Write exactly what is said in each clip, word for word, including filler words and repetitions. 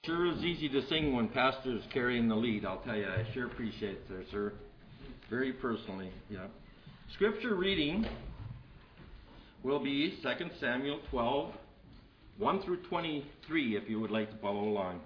Sure is easy to sing when pastor's carrying the lead. I'll tell you, I sure appreciate it there, sir. Very personally, yeah. Scripture reading will be Second Samuel twelve, one through twenty-three, if you would like to follow along.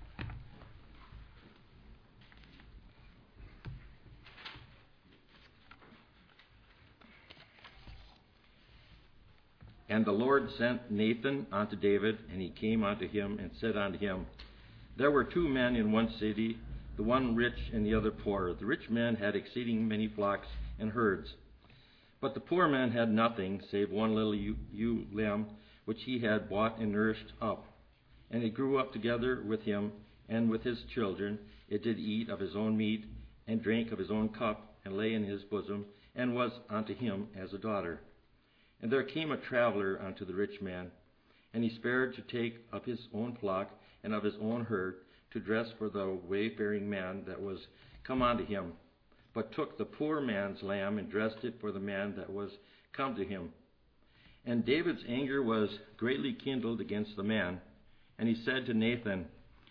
And the Lord sent Nathan unto David, and he came unto him and said unto him, There were two men in one city, the one rich and the other poor. The rich man had exceeding many flocks and herds. But the poor man had nothing, save one little ewe lamb, which he had bought and nourished up. And it grew up together with him and with his children. It did eat of his own meat, and drank of his own cup, and lay in his bosom, and was unto him as a daughter. And there came a traveler unto the rich man, and he spared to take of his own flock and of his own herd, to dress for the wayfaring man that was come unto him, but took the poor man's lamb and dressed it for the man that was come to him. And David's anger was greatly kindled against the man, and he said to Nathan,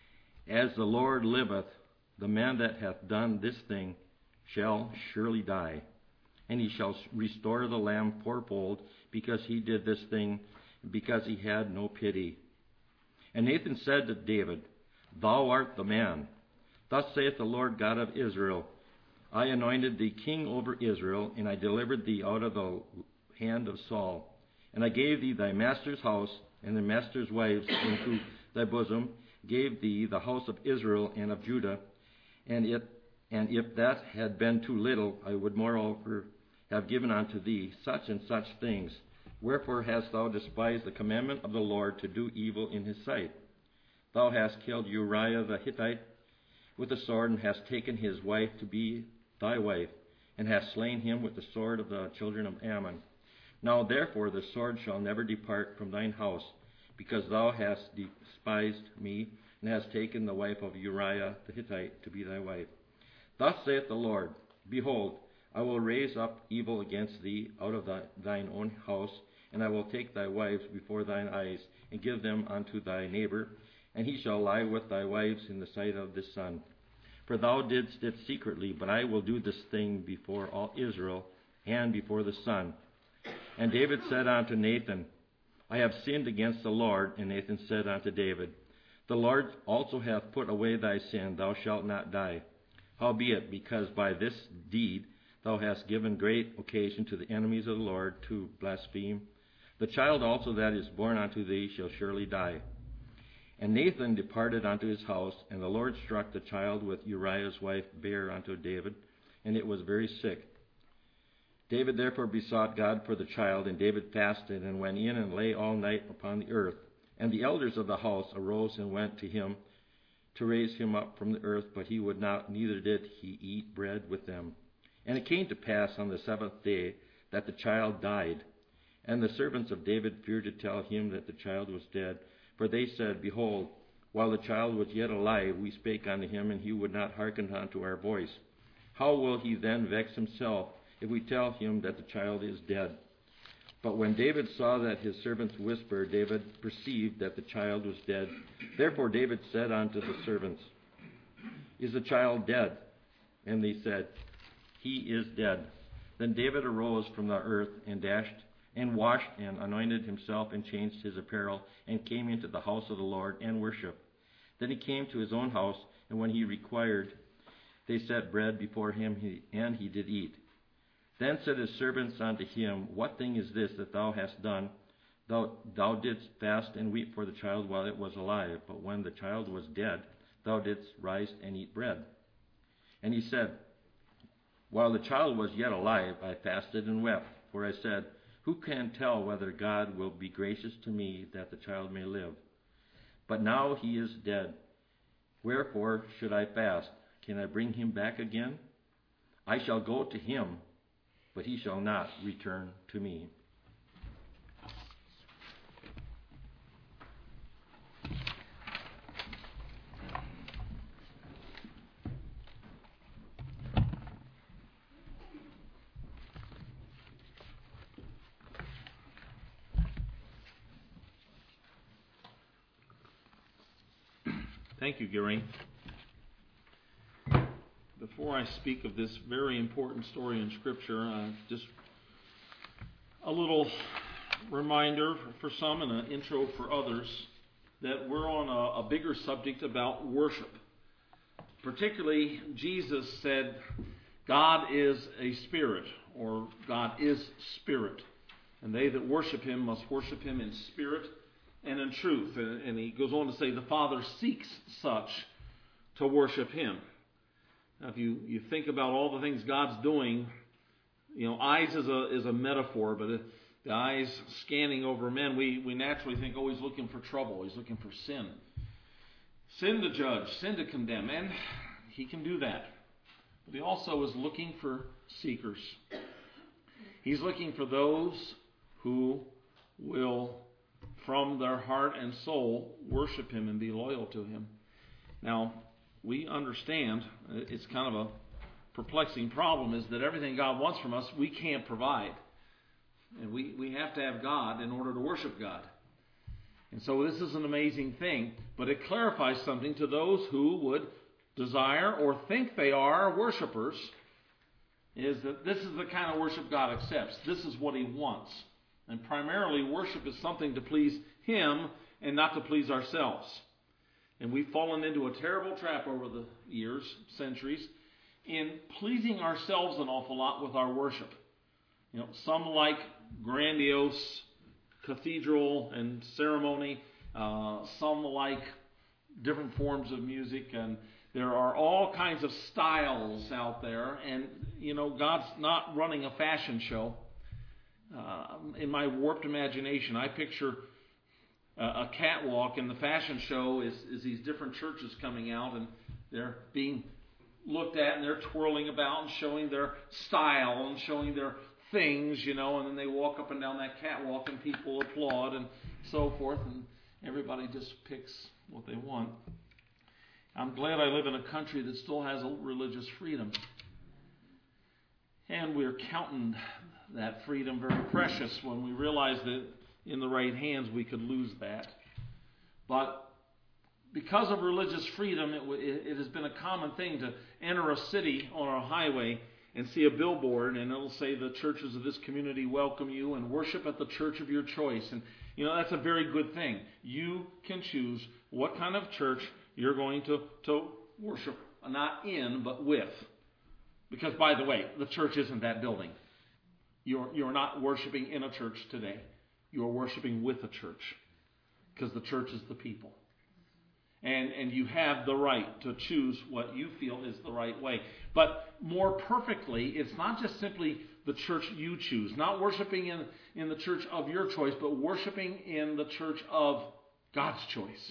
As the Lord liveth, the man that hath done this thing shall surely die, and he shall restore the lamb fourfold, because he did this thing, because he had no pity. And Nathan said to David, Thou art the man. Thus saith the Lord God of Israel, I anointed thee king over Israel, and I delivered thee out of the hand of Saul. And I gave thee thy master's house, and thy master's wives into thy bosom, gave thee the house of Israel and of Judah. And it and if that had been too little, I would moreover have given unto thee such and such things. Wherefore hast thou despised the commandment of the Lord to do evil in his sight? Thou hast killed Uriah the Hittite with the sword, and hast taken his wife to be thy wife, and hast slain him with the sword of the children of Ammon. Now therefore the sword shall never depart from thine house, because thou hast despised me, and hast taken the wife of Uriah the Hittite to be thy wife. Thus saith the Lord, Behold, I will raise up evil against thee out of thy, thine own house, and I will take thy wives before thine eyes, and give them unto thy neighbor, and he shall lie with thy wives in the sight of the sun. For thou didst it secretly, but I will do this thing before all Israel, and before the sun. And David said unto Nathan, I have sinned against the Lord. And Nathan said unto David, The Lord also hath put away thy sin, thou shalt not die. Howbeit, because by this deed thou hast given great occasion to the enemies of the Lord to blaspheme, the child also that is born unto thee shall surely die. And Nathan departed unto his house, and the Lord struck the child with Uriah's wife bare unto David, and it was very sick. David therefore besought God for the child, and David fasted, and went in and lay all night upon the earth. And the elders of the house arose and went to him to raise him up from the earth, but he would not, neither did he eat bread with them. And it came to pass on the seventh day that the child died. And the servants of David feared to tell him that the child was dead. For they said, Behold, while the child was yet alive, we spake unto him, and he would not hearken unto our voice. How will he then vex himself, if we tell him that the child is dead? But when David saw that his servants whispered, David perceived that the child was dead. Therefore David said unto the servants, Is the child dead? And they said, He is dead. Then David arose from the earth, and dashed and washed, and anointed himself, and changed his apparel, and came into the house of the Lord, and worshipped. Then he came to his own house, and when he required, they set bread before him, and he did eat. Then said his servants unto him, What thing is this that thou hast done? Thou, thou didst fast and weep for the child while it was alive, but when the child was dead, thou didst rise and eat bread. And he said, While the child was yet alive, I fasted and wept, for I said, Who can tell whether God will be gracious to me that the child may live? But now he is dead. Wherefore should I fast? Can I bring him back again? I shall go to him, but he shall not return to me. Thank you, Gary. Before I speak of this very important story in Scripture, uh, just a little reminder for some and an intro for others that we're on a, a bigger subject about worship. Particularly, Jesus said, God is a spirit, or God is spirit. And they that worship him must worship him in spirit and in truth. And, and he goes on to say, the Father seeks such to worship him. Now, if you, you think about all the things God's doing, you know, eyes is a is a metaphor, but the eyes scanning over men, we, we naturally think, oh, he's looking for trouble. He's looking for sin. Sin to judge, sin to condemn, and he can do that. But he also is looking for seekers. He's looking for those who will, from their heart and soul, worship him and be loyal to him. Now, we understand, it's kind of a perplexing problem, is that everything God wants from us, we can't provide. And we, we have to have God in order to worship God. And so this is an amazing thing, but it clarifies something to those who would desire or think they are worshipers, is that this is the kind of worship God accepts. This is what he wants. And primarily, worship is something to please him and not to please ourselves. And we've fallen into a terrible trap over the years, centuries, in pleasing ourselves an awful lot with our worship. You know, some like grandiose cathedral and ceremony. Uh, some like different forms of music, and there are all kinds of styles out there. And, you know, God's not running a fashion show. Uh, in my warped imagination, I picture a catwalk, and the fashion show is, is these different churches coming out, and they're being looked at, and they're twirling about and showing their style and showing their things, you know, and then they walk up and down that catwalk, and people applaud and so forth, and everybody just picks what they want. I'm glad I live in a country that still has a religious freedom, and we're counting that freedom very precious when we realize that in the right hands we could lose that. But because of religious freedom, it, it has been a common thing to enter a city on a highway and see a billboard, and it'll say the churches of this community welcome you and worship at the church of your choice. And, you know, that's a very good thing. You can choose what kind of church you're going to, to worship, not in, but with. Because, by the way, the church isn't that building. You're, you're not worshiping in a church today. You're worshiping with a church, because the church is the people. And and you have the right to choose what you feel is the right way. But more perfectly, it's not just simply the church you choose, not worshiping in, in the church of your choice, but worshiping in the church of God's choice.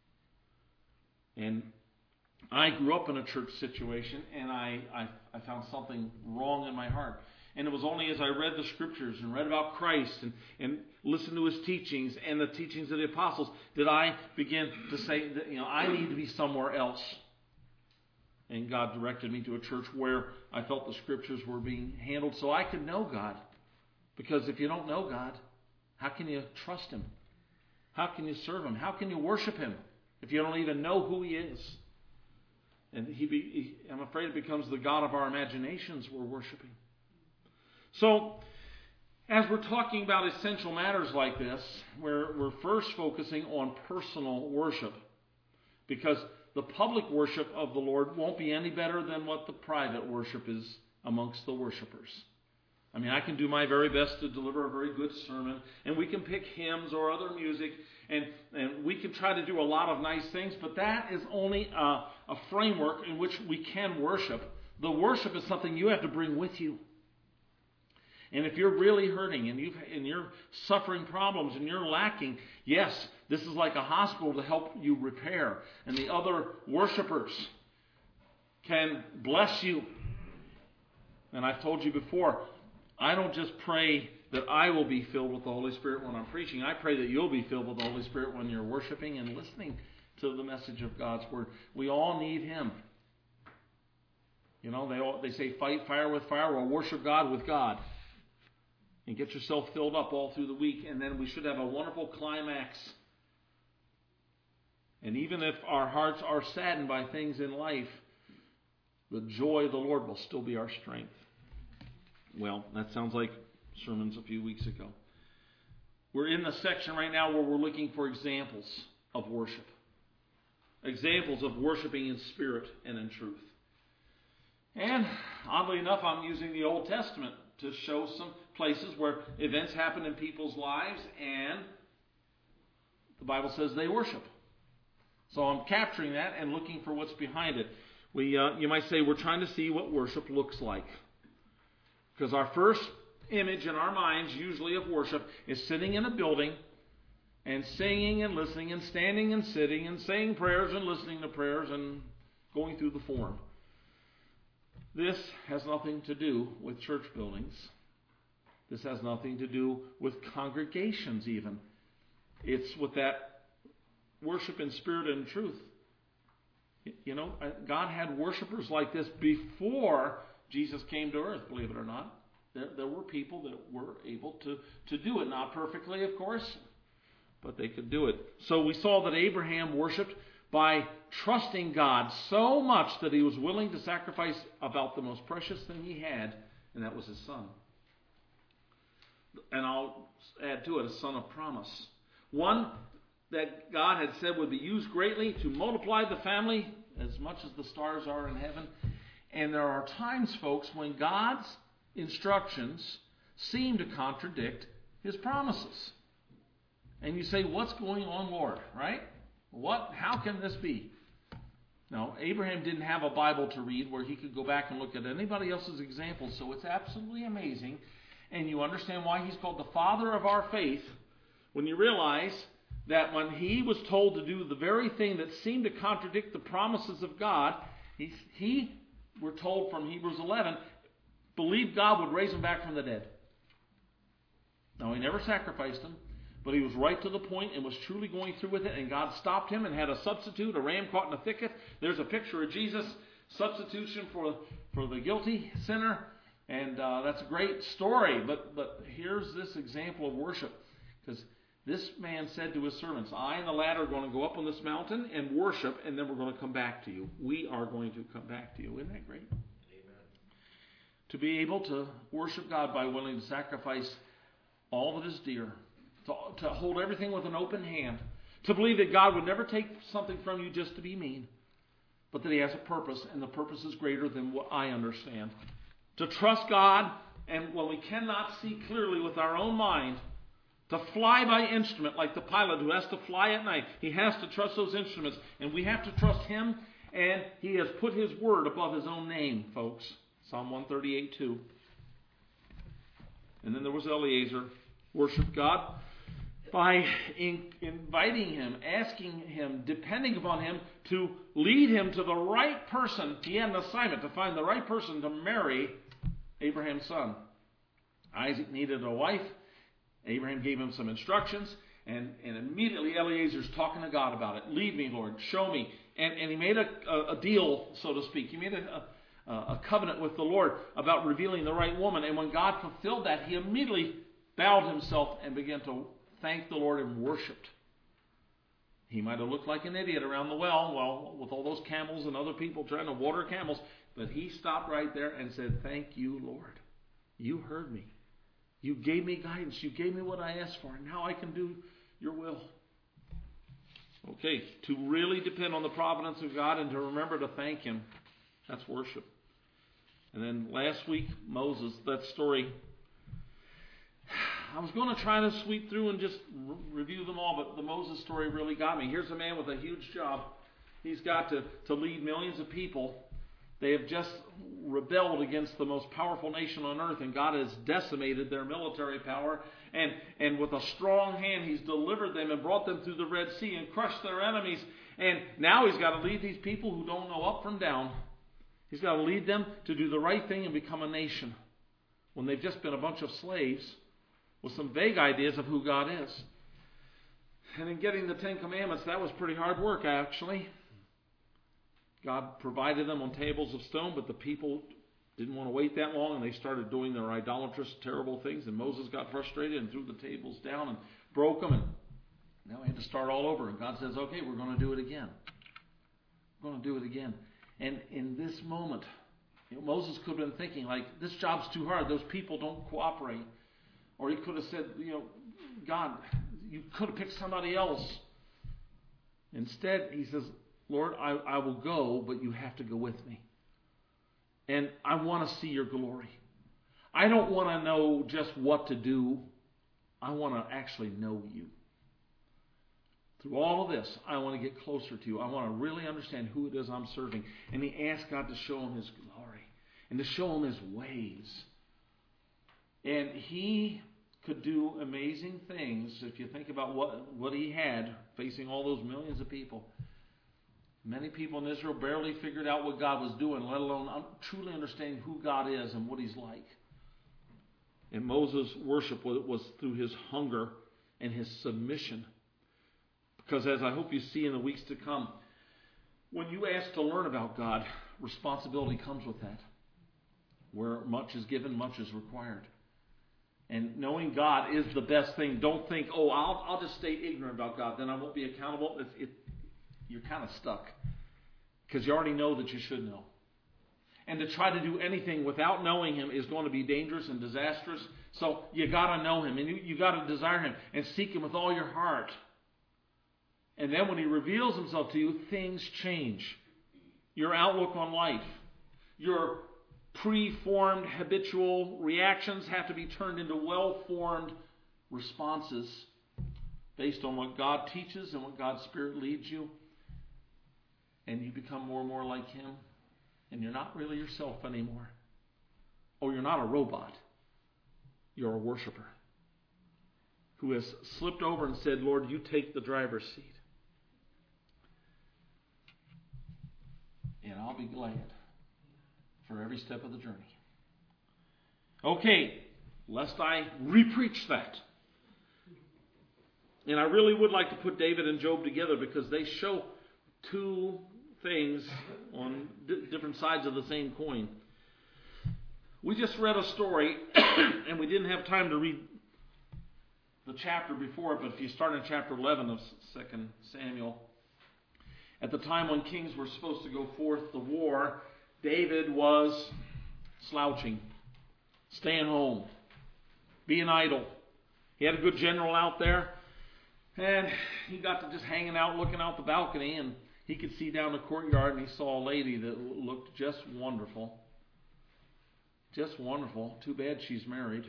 And I grew up in a church situation, and I, I, I found something wrong in my heart. And it was only as I read the Scriptures and read about Christ and, and listened to his teachings and the teachings of the apostles did I begin to say that, you know, I need to be somewhere else. And God directed me to a church where I felt the Scriptures were being handled so I could know God. Because if you don't know God, how can you trust him? How can you serve him? How can you worship him if you don't even know who he is? And he, be, he I'm afraid it becomes the God of our imaginations we're worshiping. So, as we're talking about essential matters like this, we're, we're first focusing on personal worship, because the public worship of the Lord won't be any better than what the private worship is amongst the worshipers. I mean, I can do my very best to deliver a very good sermon, and we can pick hymns or other music, and, and we can try to do a lot of nice things, but that is only a, a framework in which we can worship. The worship is something you have to bring with you. And if you're really hurting and, you've, and you're suffering problems and you're lacking, yes, this is like a hospital to help you repair. And the other worshipers can bless you. And I've told you before, I don't just pray that I will be filled with the Holy Spirit when I'm preaching. I pray that you'll be filled with the Holy Spirit when you're worshiping and listening to the message of God's Word. We all need him. You know, they all, they say fight fire with fire, or worship God with God. And get yourself filled up all through the week, and then we should have a wonderful climax And even if our hearts are saddened by things in life, the joy of the Lord will still be our strength. Well, that sounds like sermons a few weeks ago. We're in the section right now where we're looking for examples of worship. Examples of worshiping in spirit and in truth. And oddly enough, I'm using the Old Testament to show some places where events happen in people's lives and the Bible says they worship. So I'm capturing that and looking for what's behind it. We, uh, you might say we're trying to see what worship looks like. Because our first image in our minds, usually of worship, is sitting in a building and singing and listening and standing and sitting and saying prayers and listening to prayers and going through the form. This has nothing to do with church buildings. This has nothing to do with congregations even. It's with that worship in spirit and truth. You know, God had worshipers like this before Jesus came to earth, believe it or not. There, there were people that were able to, to do it. Not perfectly, of course, but they could do it. So we saw that Abraham worshipped by trusting God so much that he was willing to sacrifice about the most precious thing he had, and that was his son. And I'll add to it, a son of promise. One that God had said would be used greatly to multiply the family as much as the stars are in heaven. And there are times, folks, when God's instructions seem to contradict his promises. And you say, what's going on, Lord? Right? What? How can this be? No, Abraham didn't have a Bible to read where he could go back and look at anybody else's examples. So it's absolutely amazing. And you understand why he's called the father of our faith when you realize that when he was told to do the very thing that seemed to contradict the promises of God, he, he we're told from Hebrews eleven, believed God would raise him back from the dead. Now, he never sacrificed him, but he was right to the point and was truly going through with it, and God stopped him and had a substitute, a ram caught in a thicket. There's a picture of Jesus, substitution for, for the guilty sinner, and uh, that's a great story. But, but here's this example of worship, because this man said to his servants, I and the lad are going to go up on this mountain and worship, and then we're going to come back to you. We are going to come back to you. Isn't that great? Amen. To be able to worship God by willing to sacrifice all that is dear, to, to hold everything with an open hand, to believe that God would never take something from you just to be mean, but that he has a purpose, and the purpose is greater than what I understand. To trust God, and when we cannot see clearly with our own mind, to fly by instrument, like the pilot who has to fly at night. He has to trust those instruments, and we have to trust him, and he has put his word above his own name, folks. Psalm one thirty-eight two. And then there was Eliezer, worship God by in, inviting him, asking him, depending upon him to lead him to the right person. He had an assignment to find the right person to marry Abraham's son. Isaac needed a wife. Abraham gave him some instructions, and, and immediately Eliezer's talking to God about it. Lead me, Lord. Show me. And, and he made a, a, a deal, so to speak. He made a, a, a covenant with the Lord about revealing the right woman. And when God fulfilled that, he immediately bowed himself and began to thank the Lord and worshiped. He might have looked like an idiot around the well, well, with all those camels and other people trying to water camels. But he stopped right there and said, thank you, Lord. You heard me. You gave me guidance. You gave me what I asked for. And now I can do your will. Okay, to really depend on the providence of God and to remember to thank him. That's worship. And then last week, Moses, that story. I was going to try to sweep through and just re- review them all, but the Moses story really got me. Here's a man with a huge job. He's got to, to lead millions of people. They have just rebelled against the most powerful nation on earth, and God has decimated their military power. And, and with a strong hand, he's delivered them and brought them through the Red Sea and crushed their enemies. And now he's got to lead these people who don't know up from down. He's got to lead them to do the right thing and become a nation when they've just been a bunch of slaves with some vague ideas of who God is. And in getting the Ten Commandments, that was pretty hard work, actually. God provided them on tables of stone, but the people didn't want to wait that long, and they started doing their idolatrous, terrible things. And Moses got frustrated and threw the tables down and broke them. And Now we had to start all over. And God says, okay, we're going to do it again. We're going to do it again. And in this moment, you know, Moses could have been thinking, like, this job's too hard. Those people don't cooperate. Or he could have said, you know, God, you could have picked somebody else. Instead, he says, Lord, I, I will go, but you have to go with me. And I want to see your glory. I don't want to know just what to do. I want to actually know you. Through all of this, I want to get closer to you. I want to really understand who it is I'm serving. And he asked God to show him his glory and to show him his ways. And he could do amazing things if you think about what, what he had facing all those millions of people. Many people in Israel barely figured out what God was doing, let alone truly understanding who God is and what he's like. And Moses' worship was through his hunger and his submission. Because as I hope you see in the weeks to come, when you ask to learn about God, responsibility comes with that. Where much is given, much is required. And knowing God is the best thing. Don't think, oh, I'll, I'll just stay ignorant about God, then I won't be accountable. It, it, you're kind of stuck. Because you already know that you should know. And to try to do anything without knowing him is going to be dangerous and disastrous. So you got to know him. And you, you got to desire him. And seek him with all your heart. And then when he reveals himself to you, things change. Your outlook on life. Your pre-formed habitual reactions have to be turned into well-formed responses based on what God teaches and what God's Spirit leads you. And you become more and more like him. And you're not really yourself anymore. Oh, you're not a robot. You're a worshiper who has slipped over and said, Lord, you take the driver's seat. And I'll be glad for every step of the journey. Okay, lest I re-preach that. And I really would like to put David and Job together because they show two things on d- different sides of the same coin. We just read a story, and we didn't have time to read the chapter before it, but if you start in chapter eleven of Second Samuel, at the time when kings were supposed to go forth to war, David was slouching, staying home, being idle. He had a good general out there, and he got to just hanging out, looking out the balcony, and he could see down the courtyard, and he saw a lady that looked just wonderful. Just wonderful. Too bad she's married.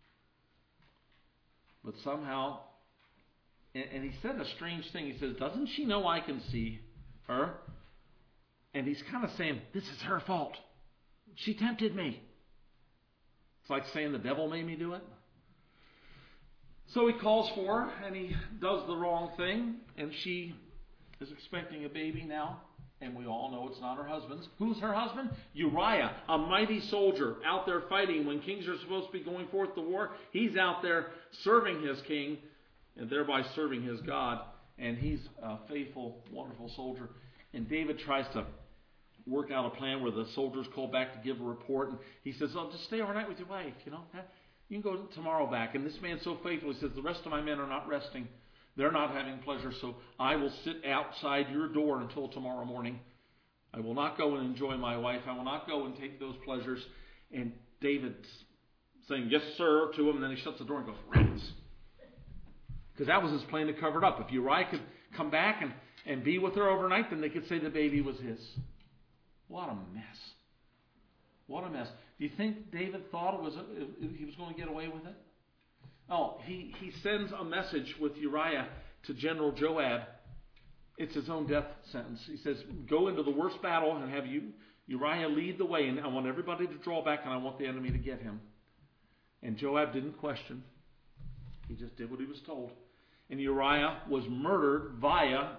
But somehow, and, and he said a strange thing. He says, doesn't she know I can see her? And he's kind of saying, this is her fault. She tempted me. It's like saying the devil made me do it. So he calls for her, and he does the wrong thing, and she is expecting a baby now, and we all know it's not her husband's. Who's her husband? Uriah, a mighty soldier out there fighting. When kings are supposed to be going forth to war, he's out there serving his king, and thereby serving his God, and he's a faithful, wonderful soldier. And David tries to work out a plan where the soldiers call back to give a report, and he says, oh, just stay overnight with your wife, you know. You can go tomorrow back. And this man's so faithful, he says, the rest of my men are not resting. They're not having pleasure, so I will sit outside your door until tomorrow morning. I will not go and enjoy my wife. I will not go and take those pleasures. And David's saying, yes, sir, to him, and then he shuts the door and goes, rats. Because that was his plan to cover it up. If Uriah could come back and, and be with her overnight, then they could say the baby was his. What a mess. What a mess. Do you think David thought it was a, he was going to get away with it? Oh, he, he sends a message with Uriah to General Joab. It's his own death sentence. He says, go into the worst battle and have you, Uriah lead the way. And I want everybody to draw back, and I want the enemy to get him. And Joab didn't question. He just did what he was told. And Uriah was murdered via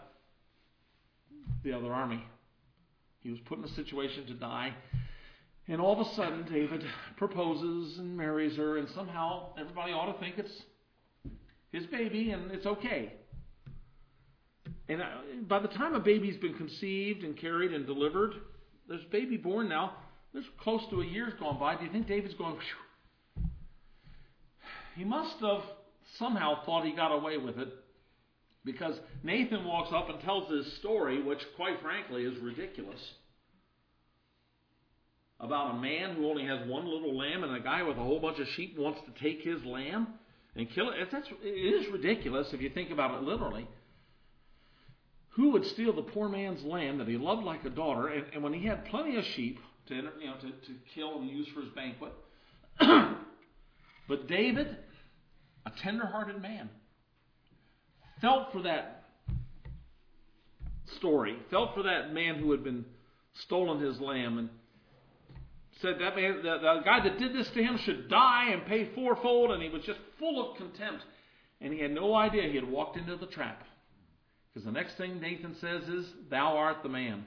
the other army. He was put in a situation to die. And all of a sudden, David proposes and marries her, and somehow everybody ought to think it's his baby, and it's okay. And by the time a baby's been conceived and carried and delivered, there's a baby born now. There's close to a year's gone by. Do you think David's going, whew? He must have somehow thought he got away with it. Because Nathan walks up and tells this story, which quite frankly is ridiculous, about a man who only has one little lamb and a guy with a whole bunch of sheep wants to take his lamb and kill it. That's, it is ridiculous if you think about it literally. Who would steal the poor man's lamb that he loved like a daughter, and, and when he had plenty of sheep to, you know, to, to kill and use for his banquet? But David, a tender-hearted man, felt for that story, felt for that man who had been stolen his lamb, and said that man, the, the guy that did this to him should die and pay fourfold, and he was just full of contempt. And he had no idea he had walked into the trap. Because the next thing Nathan says is, "Thou art the man."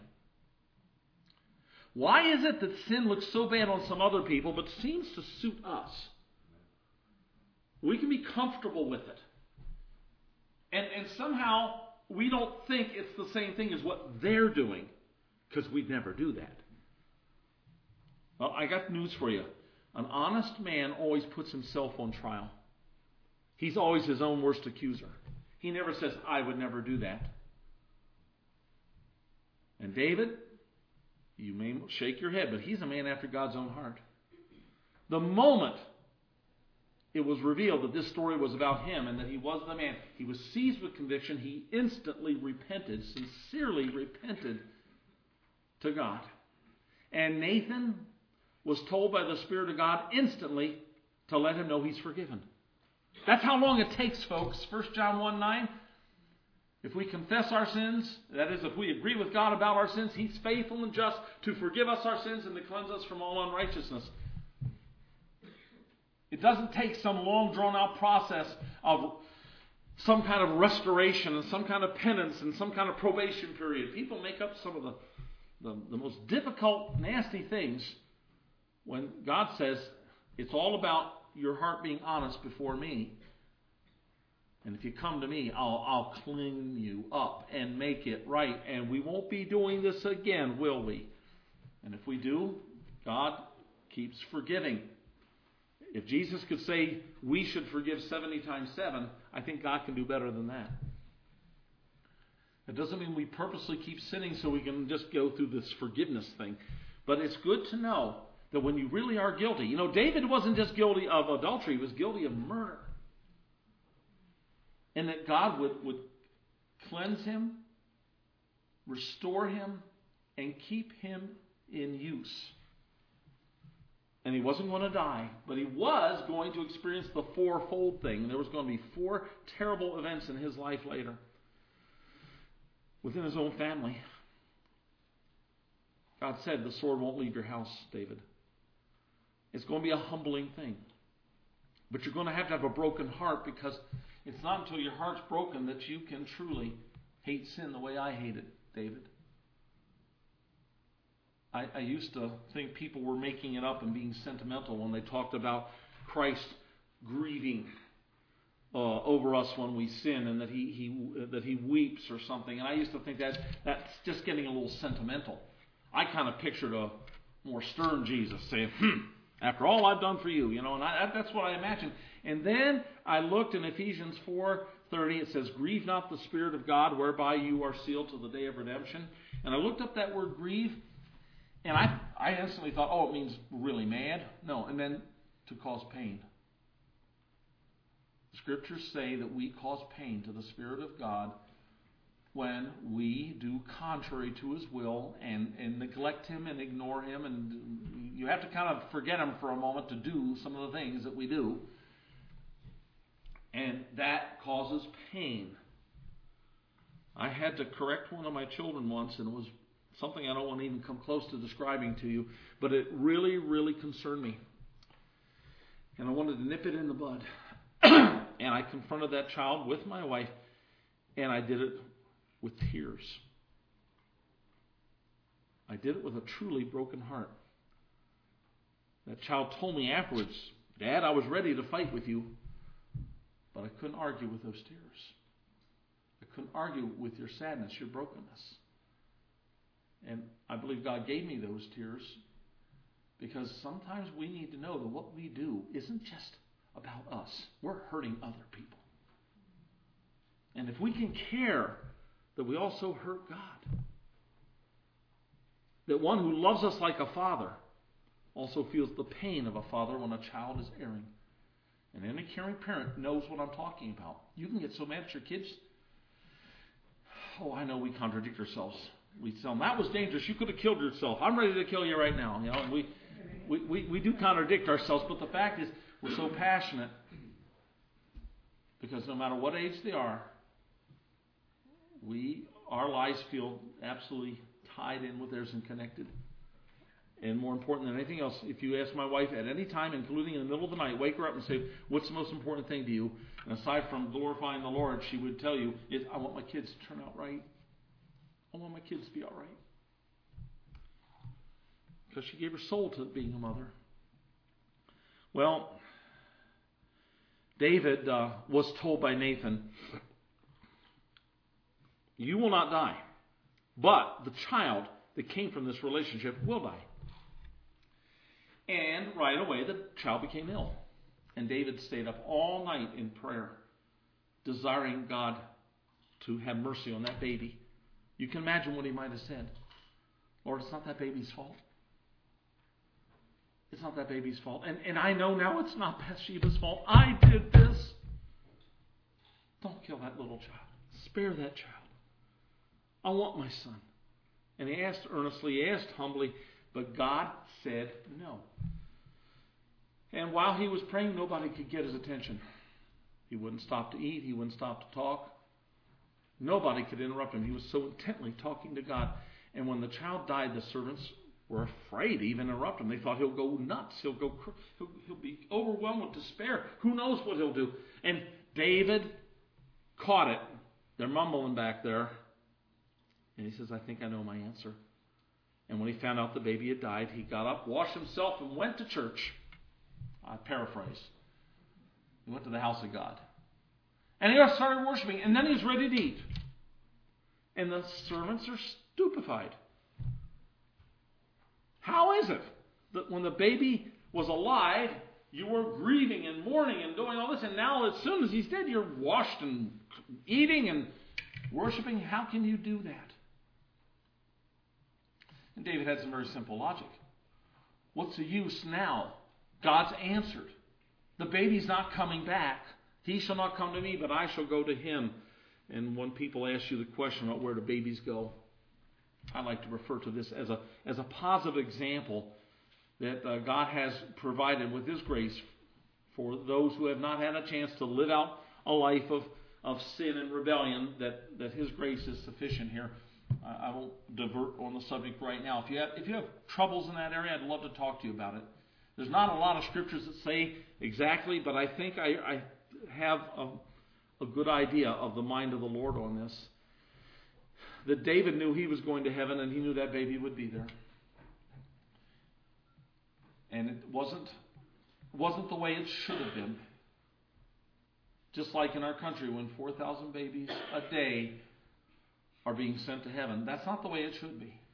Why is it that sin looks so bad on some other people but seems to suit us? We can be comfortable with it. And, and somehow we don't think it's the same thing as what they're doing, because we'd never do that. Well, I got news for you. An honest man always puts himself on trial. He's always his own worst accuser. He never says, "I would never do that." And David, you may shake your head, but he's a man after God's own heart. The moment it was revealed that this story was about him and that he was the man, he was seized with conviction. He instantly repented, sincerely repented to God. And Nathan was told by the Spirit of God instantly to let him know he's forgiven. That's how long it takes, folks. First John one nine. If we confess our sins, that is, if we agree with God about our sins, He's faithful and just to forgive us our sins and to cleanse us from all unrighteousness. It doesn't take some long drawn-out process of some kind of restoration and some kind of penance and some kind of probation period. People make up some of the, the, the most difficult, nasty things when God says it's all about your heart being honest before me. And if you come to me, I'll, I'll clean you up and make it right. And we won't be doing this again, will we? And if we do, God keeps forgiving. If Jesus could say we should forgive seventy times seven, I think God can do better than that. It doesn't mean we purposely keep sinning so we can just go through this forgiveness thing. But it's good to know that when you really are guilty, you know, David wasn't just guilty of adultery, he was guilty of murder. And that God would, would cleanse him, restore him, and keep him in use. And he wasn't going to die, but he was going to experience the fourfold thing. And there was going to be four terrible events in his life later. Within his own family. God said, the sword won't leave your house, David. It's going to be a humbling thing. But you're going to have to have a broken heart, because it's not until your heart's broken that you can truly hate sin the way I hate it, David. I, I used to think people were making it up and being sentimental when they talked about Christ grieving uh, over us when we sin, and that he, he that he weeps or something. And I used to think that that's just getting a little sentimental. I kind of pictured a more stern Jesus saying, hmm, after all I've done for you, you know, and I, that's what I imagined. And then I looked in Ephesians four thirty, it says, grieve not the Spirit of God, whereby you are sealed till the day of redemption. And I looked up that word grieve, and I, I instantly thought, oh, it means really mad. No, and then to cause pain. The Scriptures say that we cause pain to the Spirit of God when we do contrary to His will and, and neglect Him and ignore Him. And you have to kind of forget Him for a moment to do some of the things that we do. And that causes pain. I had to correct one of my children once, and it was something I don't want to even come close to describing to you, but it really, really concerned me. And I wanted to nip it in the bud. And I confronted that child with my wife, and I did it with tears. I did it with a truly broken heart. That child told me afterwards, Dad, I was ready to fight with you, but I couldn't argue with those tears. I couldn't argue with your sadness, your brokenness. And I believe God gave me those tears because sometimes we need to know that what we do isn't just about us. We're hurting other people. And if we can care that we also hurt God, that one who loves us like a father also feels the pain of a father when a child is erring. And any caring parent knows what I'm talking about. You can get so mad at your kids. Oh, I know we contradict ourselves. We tell them, that was dangerous. You could have killed yourself. I'm ready to kill you right now. You know, and we, we, we, we do contradict ourselves, but the fact is we're so passionate because no matter what age they are, we our lives feel absolutely tied in with theirs and connected. And more important than anything else, if you ask my wife at any time, including in the middle of the night, wake her up and say, what's the most important thing to you? And aside from glorifying the Lord, she would tell you, is I want my kids to turn out right. I want my kids to be all right. Because she gave her soul to being a mother. Well, David uh, was told by Nathan, you will not die, but the child that came from this relationship will die. And right away, the child became ill. And David stayed up all night in prayer, desiring God to have mercy on that baby. You can imagine what he might have said. Lord, it's not that baby's fault. It's not that baby's fault. And, and I know now it's not Bathsheba's fault. I did this. Don't kill that little child. Spare that child. I want my son. And he asked earnestly, he asked humbly, but God said no. And while he was praying, nobody could get his attention. He wouldn't stop to eat. He wouldn't stop to talk. Nobody could interrupt him. He was so intently talking to God. And when the child died, the servants were afraid to even interrupt him. They thought he'll go nuts. He'll go. He'll, he'll be overwhelmed with despair. Who knows what he'll do? And David caught it. They're mumbling back there. And he says, I think I know my answer. And when he found out the baby had died, he got up, washed himself, and went to church. I paraphrase. He went to the house of God. And he started worshiping. And then he was ready to eat. And the servants are stupefied. How is it that when the baby was alive, you were grieving and mourning and doing all this, and now as soon as he's dead, you're washed and eating and worshiping? How can you do that? And David had some very simple logic. What's the use now? God's answered. The baby's not coming back. He shall not come to me, but I shall go to him. And when people ask you the question about where do babies go, I like to refer to this as a as a positive example that uh, God has provided with His grace for those who have not had a chance to live out a life of, of sin and rebellion, that, that His grace is sufficient here. I, I won't divert on the subject right now. If you have if you have troubles in that area, I'd love to talk to you about it. There's not a lot of scriptures that say exactly, but I think I, I have a, a good idea of the mind of the Lord on this. That David knew he was going to heaven, and he knew that baby would be there. And it wasn't, wasn't the way it should have been. Just like in our country, when four thousand babies a day are being sent to heaven. That's not the way it should be.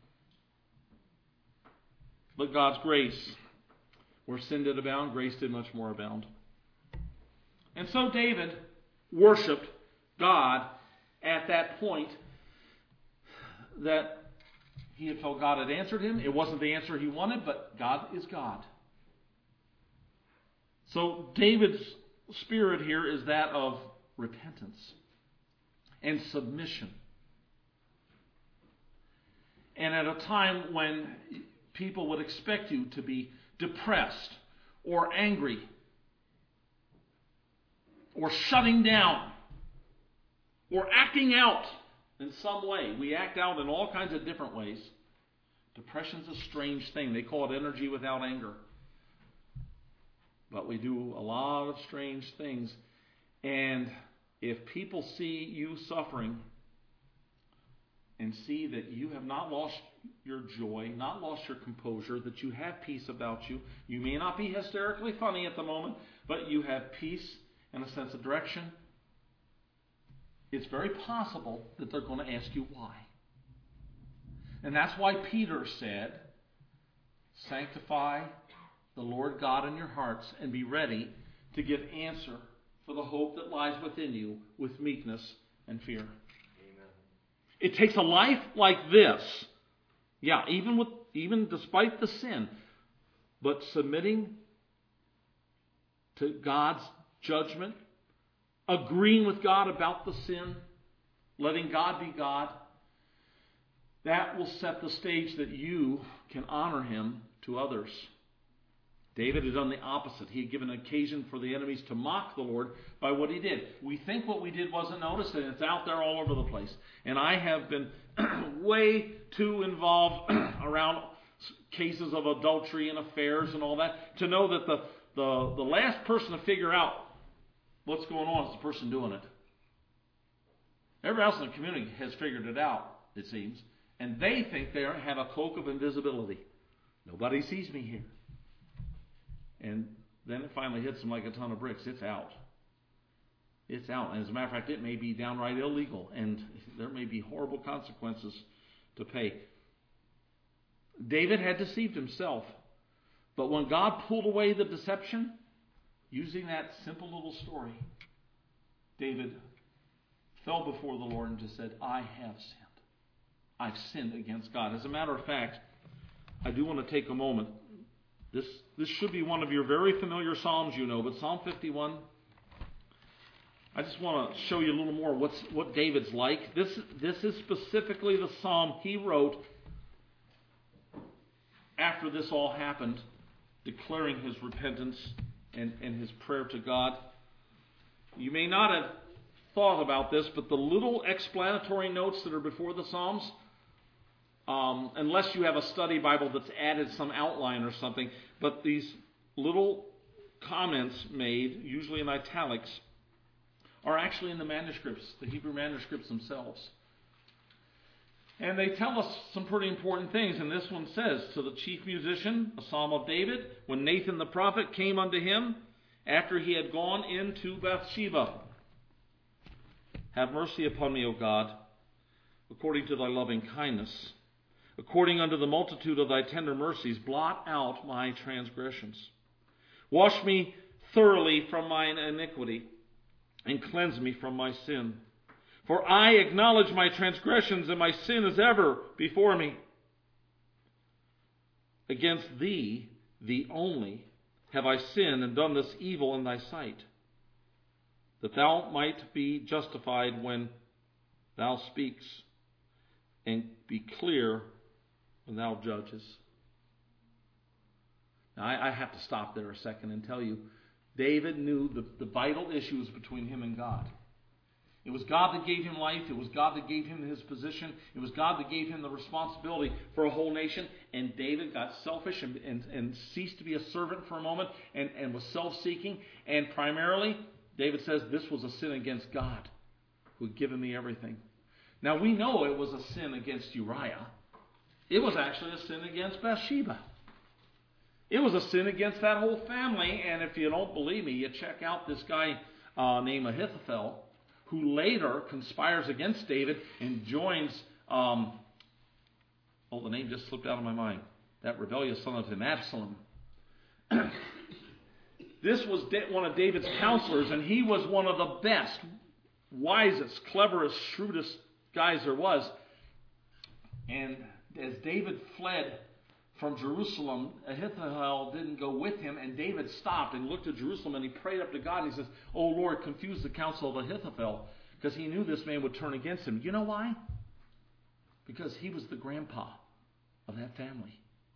But God's grace, where sin did abound, grace did much more abound. And so David worshipped God at that point that he had felt God had answered him. It wasn't the answer he wanted, but God is God. So David's spirit here is that of repentance and submission. And at a time when people would expect you to be depressed or angry or shutting down or acting out in some way. We act out in all kinds of different ways. Depression's a strange thing. They call it energy without anger. But we do a lot of strange things. And if people see you suffering and see that you have not lost your joy, not lost your composure, that you have peace about you, you may not be hysterically funny at the moment, but you have peace and a sense of direction, it's very possible that they're going to ask you why. And that's why Peter said, sanctify the Lord God in your hearts and be ready to give answer for the hope that lies within you with meekness and fear. Amen. It takes a life like this, yeah, even with even despite the sin, but submitting to God's judgment, agreeing with God about the sin, letting God be God. That will set the stage that you can honor Him to others. David had done the opposite. He had given occasion for the enemies to mock the Lord by what he did. We think what we did wasn't noticed, and it's out there all over the place. And I have been way too involved around cases of adultery and affairs and all that to know that the, the, the last person to figure out what's going on is the person doing it. Everybody else in the community has figured it out, it seems. And they think they have a cloak of invisibility. Nobody sees me here. And then it finally hits them like a ton of bricks. It's out. It's out. And as a matter of fact, it may be downright illegal. And there may be horrible consequences to pay. David had deceived himself. But when God pulled away the deception, using that simple little story, David fell before the Lord and just said, I have sinned. I've sinned against God. As a matter of fact, I do want to take a moment. This this should be one of your very familiar Psalms, you know, but Psalm fifty-one, I just want to show you a little more what's what David's like. This this is specifically the Psalm he wrote after this all happened, declaring his repentance and, and his prayer to God. You may not have thought about this, but the little explanatory notes that are before the Psalms, Um, unless you have a study Bible that's added some outline or something, but these little comments made, usually in italics, are actually in the manuscripts, the Hebrew manuscripts themselves. And they tell us some pretty important things. And this one says, to the chief musician, a psalm of David, when Nathan the prophet came unto him, after he had gone into Bathsheba. Have mercy upon me, O God, according to thy loving kindness. According unto the multitude of thy tender mercies, blot out my transgressions. Wash me thoroughly from mine iniquity, and cleanse me from my sin. For I acknowledge my transgressions, and my sin is ever before me. Against thee, thee only, have I sinned and done this evil in thy sight, that thou might be justified when thou speaks, and be clear when thou judges. Now, I, I have to stop there a second and tell you, David knew the, the vital issues between him and God. It was God that gave him life. It was God that gave him his position. It was God that gave him the responsibility for a whole nation. And David got selfish and, and, and ceased to be a servant for a moment and, and was self-seeking. And primarily, David says, this was a sin against God, who had given me everything. Now, we know it was a sin against Uriah. It was actually a sin against Bathsheba. It was a sin against that whole family. And if you don't believe me, you check out this guy uh, named Ahithophel, who later conspires against David and joins, um, oh, the name just slipped out of my mind, that rebellious son of him, Absalom. This was one of David's counselors, and he was one of the best, wisest, cleverest, shrewdest guys there was. And as David fled from Jerusalem, Ahithophel didn't go with him, and David stopped and looked at Jerusalem, and he prayed up to God, and he says, "Oh Lord, confuse the counsel of Ahithophel," because he knew this man would turn against him. You know why? Because he was the grandpa of that family.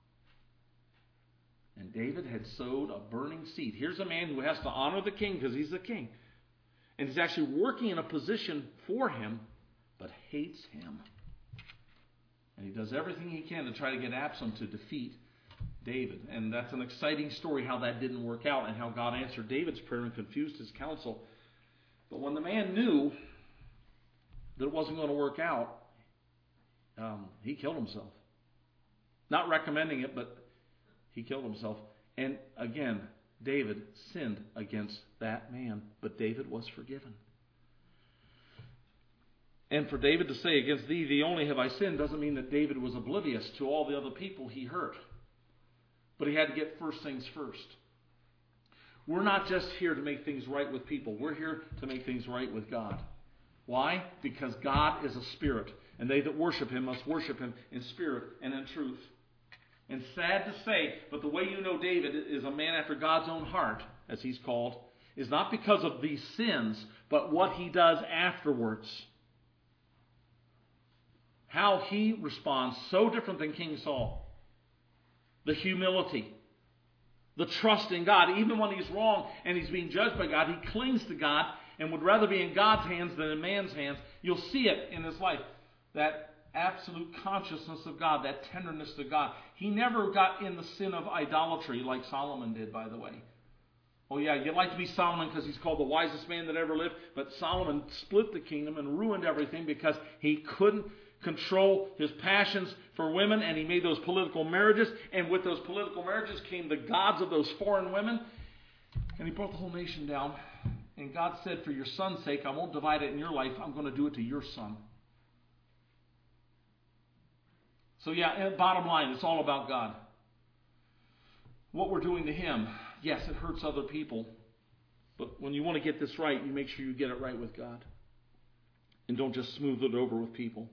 And David had sowed a burning seed. Here's a man who has to honor the king because he's the king. And he's actually working in a position for him, but hates him. And he does everything he can to try to get Absalom to defeat David. And that's an exciting story how that didn't work out and how God answered David's prayer and confused his counsel. But when the man knew that it wasn't going to work out, um, he killed himself. Not recommending it, but he killed himself. And again, David sinned against that man. But David was forgiven. And for David to say, "Against thee, thee only have I sinned," doesn't mean that David was oblivious to all the other people he hurt. But he had to get first things first. We're not just here to make things right with people. We're here to make things right with God. Why? Because God is a spirit, and they that worship him must worship him in spirit and in truth. And sad to say, but the way you know David is a man after God's own heart, as he's called, is not because of these sins, but what he does afterwards. How he responds, so different than King Saul. The humility, the trust in God. Even when he's wrong and he's being judged by God, he clings to God and would rather be in God's hands than in man's hands. You'll see it in his life. That absolute consciousness of God, that tenderness to God. He never got in the sin of idolatry like Solomon did, by the way. Oh yeah, you'd like to be Solomon because he's called the wisest man that ever lived, but Solomon split the kingdom and ruined everything because he couldn't control his passions for women, and he made those political marriages, and with those political marriages came the gods of those foreign women, and he brought the whole nation down. And God said, for your son's sake, I won't divide it in your life, I'm going to do it to your son. So yeah, bottom line, it's all about God. What we're doing to him, yes, it hurts other people. But when you want to get this right, you make sure you get it right with God. And don't just smooth it over with people.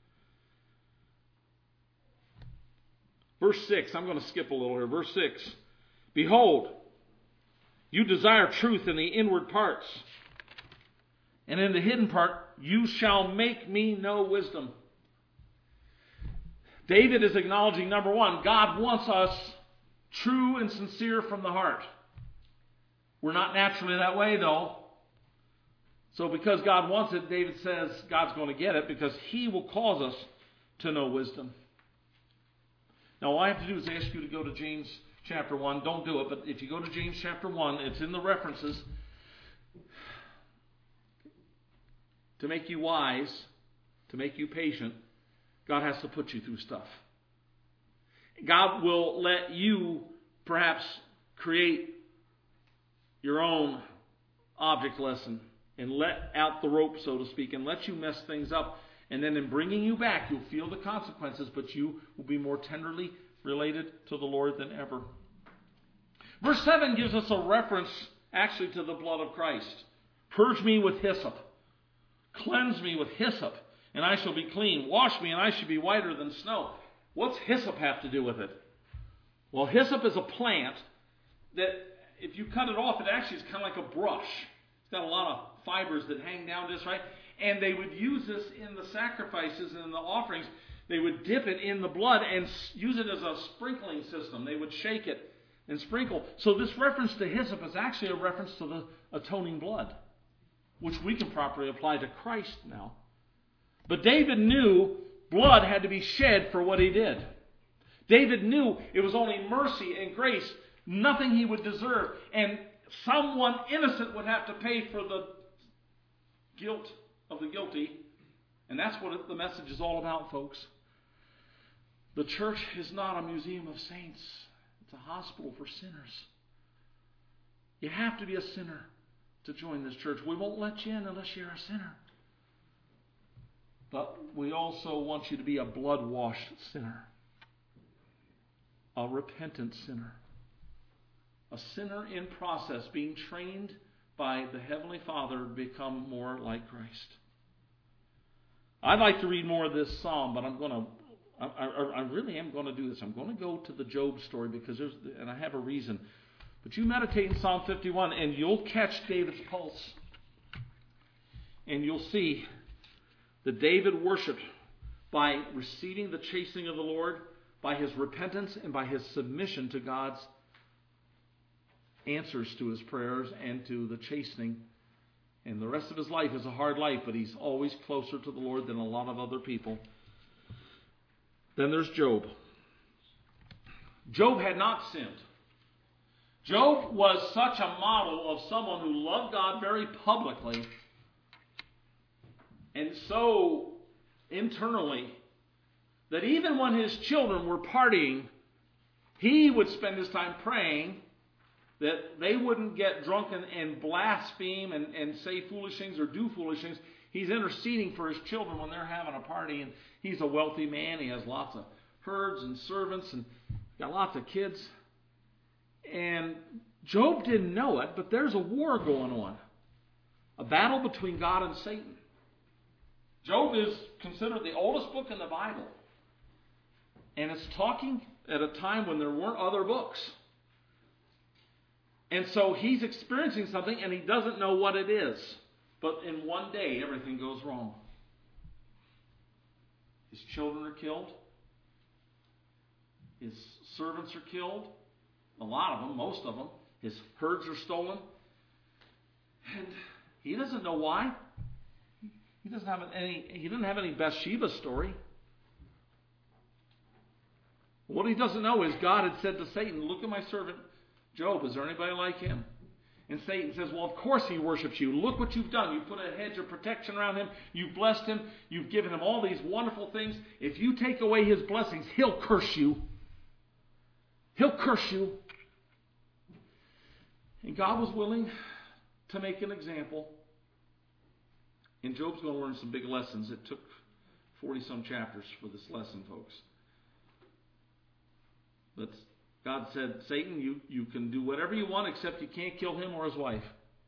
Verse six, I'm going to skip a little here. Verse six, behold, you desire truth in the inward parts, and in the hidden part you shall make me know wisdom. David is acknowledging, number one, God wants us true and sincere from the heart. We're not naturally that way, though. So because God wants it, David says God's going to get it because he will cause us to know wisdom. Now, all I have to do is ask you to go to James chapter one. Don't do it, but if you go to James chapter one, it's in the references. To make you wise, to make you patient, God has to put you through stuff. God will let you perhaps create your own object lesson and let out the rope, so to speak, and let you mess things up. And then in bringing you back, you'll feel the consequences, but you will be more tenderly related to the Lord than ever. Verse seven gives us a reference actually to the blood of Christ. Purge me with hyssop. Cleanse me with hyssop, and I shall be clean. Wash me, and I shall be whiter than snow. What's hyssop have to do with it? Well, hyssop is a plant that if you cut it off, it actually is kind of like a brush. It's got a lot of fibers that hang down this, right? And they would use this in the sacrifices and in the offerings. They would dip it in the blood and use it as a sprinkling system. They would shake it and sprinkle. So this reference to hyssop is actually a reference to the atoning blood, which we can properly apply to Christ now. But David knew blood had to be shed for what he did. David knew it was only mercy and grace, nothing he would deserve. And someone innocent would have to pay for the guilt of the guilty. And that's what the message is all about, folks. The church is not a museum of saints. It's a hospital for sinners. You have to be a sinner to join this church. We won't let you in unless you're a sinner. But we also want you to be a blood-washed sinner. A repentant sinner. A sinner in process, being trained by the Heavenly Father to become more like Christ. I'd like to read more of this psalm, but I'm going to, I, I, I really am going to do this. I'm going to go to the Job story because there's, and I have a reason. But you meditate in Psalm fifty-one and you'll catch David's pulse. And you'll see that David worshiped by receiving the chastening of the Lord, by his repentance, and by his submission to God's answers to his prayers and to the chastening. And the rest of his life is a hard life, but he's always closer to the Lord than a lot of other people. Then there's Job. Job had not sinned. Job was such a model of someone who loved God very publicly and so internally that even when his children were partying, he would spend his time praying that they wouldn't get drunk and, and blaspheme and, and say foolish things or do foolish things. He's interceding for his children when they're having a party, and he's a wealthy man. He has lots of herds and servants and got lots of kids. And Job didn't know it, but there's a war going on. A battle between God and Satan. Job is considered the oldest book in the Bible. And it's talking at a time when there weren't other books. And so he's experiencing something and he doesn't know what it is. But in one day, everything goes wrong. His children are killed. His servants are killed. A lot of them, most of them. His herds are stolen. And he doesn't know why. He doesn't have any, he didn't have any Bathsheba story. What he doesn't know is God had said to Satan, look at my servant Job. Is there anybody like him? And Satan says, well, of course he worships you. Look what you've done. You've put a hedge of protection around him. You've blessed him. You've given him all these wonderful things. If you take away his blessings, he'll curse you. He'll curse you. And God was willing to make an example. And Job's going to learn some big lessons. It took forty-some chapters for this lesson, folks. But God said, Satan, you, you can do whatever you want except you can't kill him or his wife.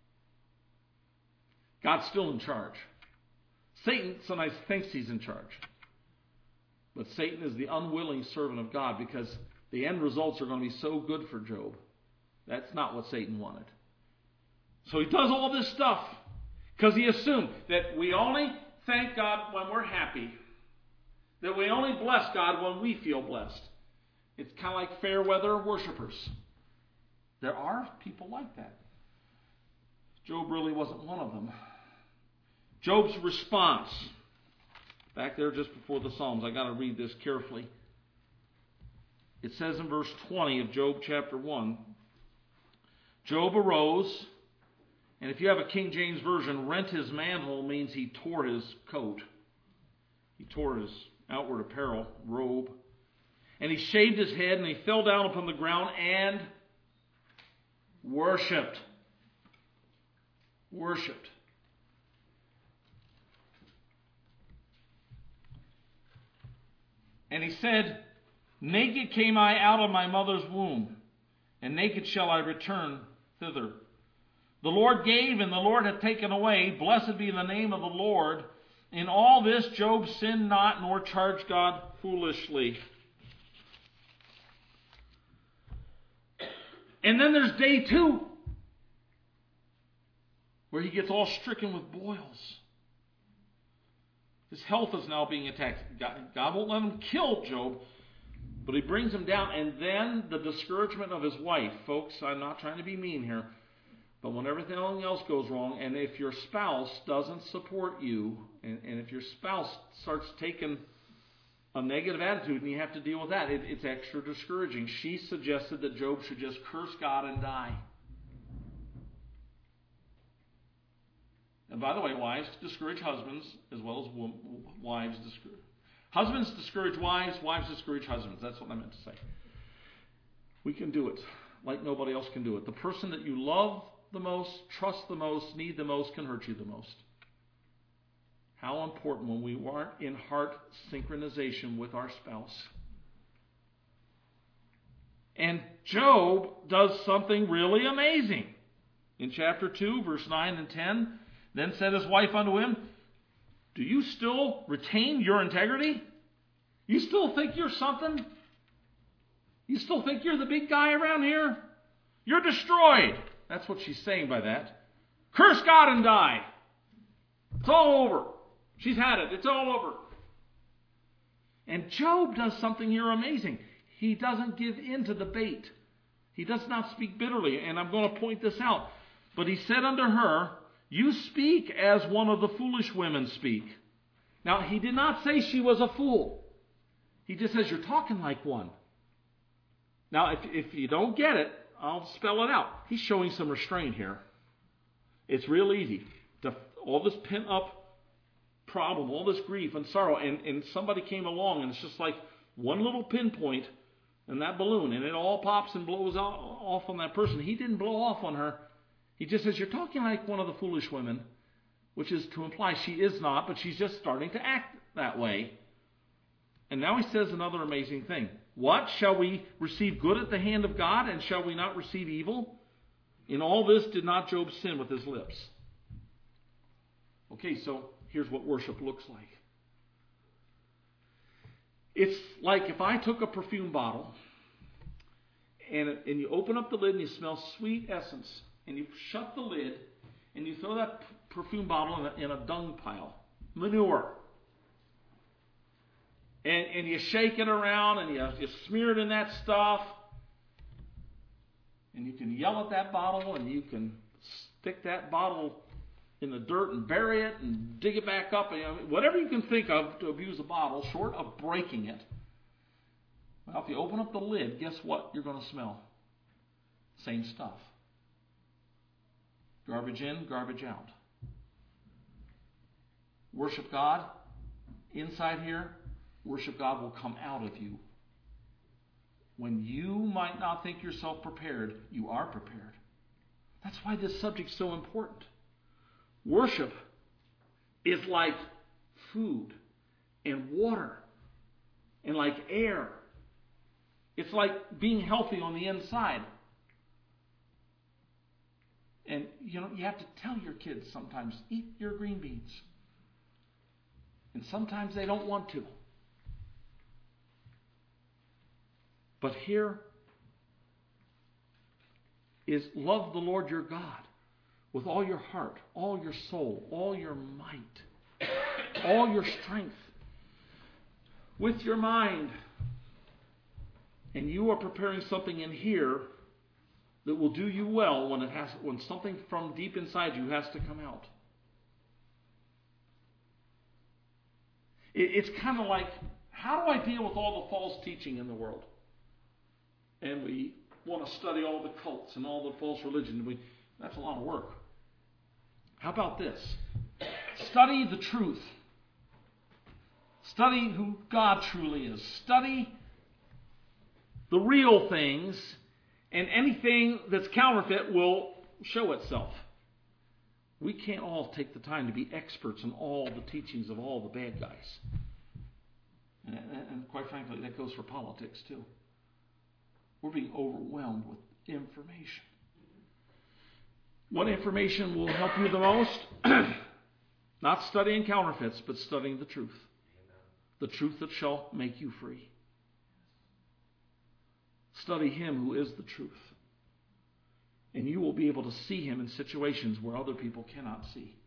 God's still in charge. Satan sometimes thinks he's in charge. But Satan is the unwilling servant of God because the end results are going to be so good for Job. That's not what Satan wanted. So he does all this stuff because he assumed that we only thank God when we're happy. That we only bless God when we feel blessed. It's kind of like fair weather worshipers. There are people like that. Job really wasn't one of them. Job's response. Back there just before the Psalms. I got to read this carefully. It says in verse twenty of Job chapter one. Job arose, and if you have a King James Version, rent his mantle means he tore his coat. He tore his outward apparel, robe. And he shaved his head, and he fell down upon the ground and worshipped. Worshipped. And he said, naked came I out of my mother's womb, and naked shall I return thither. The Lord gave, and the Lord hath taken away. Blessed be the name of the Lord. In all this Job sinned not, nor charged God foolishly. And then there's day two, where he gets all stricken with boils. His health is now being attacked. God, God won't let him kill Job, but he brings him down. And then the discouragement of his wife. Folks, I'm not trying to be mean here, but when everything else goes wrong, and if your spouse doesn't support you, and, and if your spouse starts taking a negative attitude, and you have to deal with that, it, it's extra discouraging. She suggested that Job should just curse God and die. And by the way, wives discourage husbands as well as wives discourage. Husbands discourage wives, wives discourage husbands. That's what I meant to say. We can do it like nobody else can do it. The person that you love the most, trust the most, need the most, can hurt you the most. How important when we aren't in heart synchronization with our spouse. And Job does something really amazing. In chapter two, verse nine and ten, then said his wife unto him, do you still retain your integrity? You still think you're something? You still think you're the big guy around here? You're destroyed. That's what she's saying by that. Curse God and die. It's all over. She's had it. It's all over. And Job does something here amazing. He doesn't give in to the bait. He does not speak bitterly. And I'm going to point this out. But he said unto her, you speak as one of the foolish women speak. Now, he did not say she was a fool. He just says, you're talking like one. Now, if, if you don't get it, I'll spell it out. He's showing some restraint here. It's real easy. To, all this pent-up problem, all this grief and sorrow, and, and somebody came along, and it's just like one little pinpoint in that balloon, and it all pops and blows off on that person. He didn't blow off on her. He just says, you're talking like one of the foolish women, which is to imply she is not, but she's just starting to act that way. And now he says another amazing thing. What? Shall we receive good at the hand of God, and shall we not receive evil? In all this did not Job sin with his lips. Okay, so here's what worship looks like. It's like if I took a perfume bottle and, and you open up the lid and you smell sweet essence, and you shut the lid and you throw that perfume bottle in a, in a dung pile, manure. And, and you shake it around and you, you smear it in that stuff. And you can yell at that bottle and you can stick that bottle in the dirt and bury it and dig it back up. And, you know, whatever you can think of to abuse a bottle, short of breaking it. Well, if you open up the lid, guess what you're going to smell? Same stuff. Garbage in, garbage out. Worship God inside here. Worship God will come out of you. When you might not think yourself prepared, you are prepared. That's why this subject's so important. Worship is like food and water and like air. It's like being healthy on the inside. And, you know, you have to tell your kids sometimes, eat your green beans. And sometimes they don't want to. But here is love the Lord your God with all your heart, all your soul, all your might, all your strength, with your mind. And you are preparing something in here that will do you well when it has, when something from deep inside you has to come out. It, it's kind of like, how do I deal with all the false teaching in the world? And we want to study all the cults and all the false religion. We, that's a lot of work. How about this? Study the truth. Study who God truly is. Study the real things, and anything that's counterfeit will show itself. We can't all take the time to be experts in all the teachings of all the bad guys. And, and quite frankly, that goes for politics too. We're being overwhelmed with information. What information will help you the most? Not studying counterfeits, but studying the truth. The truth that shall make you free. Study Him who is the truth. And you will be able to see Him in situations where other people cannot see.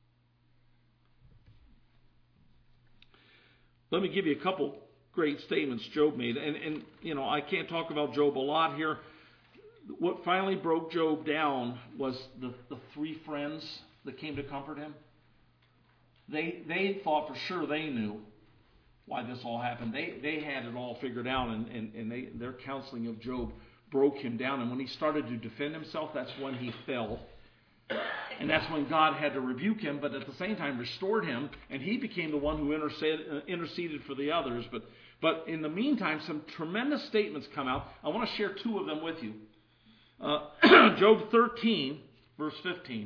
Let me give you a couple great statements Job made. And, and, you know, I can't talk about Job a lot here. What finally broke Job down was the, the three friends that came to comfort him. They they thought for sure they knew why this all happened. They they had it all figured out, and, and, and they, their counseling of Job broke him down. And when he started to defend himself, that's when he fell. And that's when God had to rebuke him, but at the same time restored him, and he became the one who interceded, interceded for the others. But, but in the meantime, some tremendous statements come out. I want to share two of them with you. Uh, Job thirteen, verse fifteen.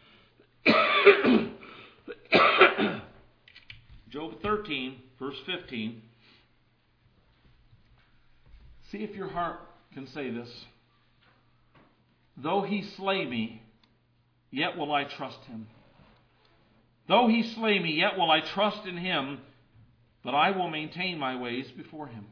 Job thirteen, verse fifteen. See if your heart can say this. Though he slay me, yet will I trust him. Though he slay me, yet will I trust in him, but I will maintain my ways before him.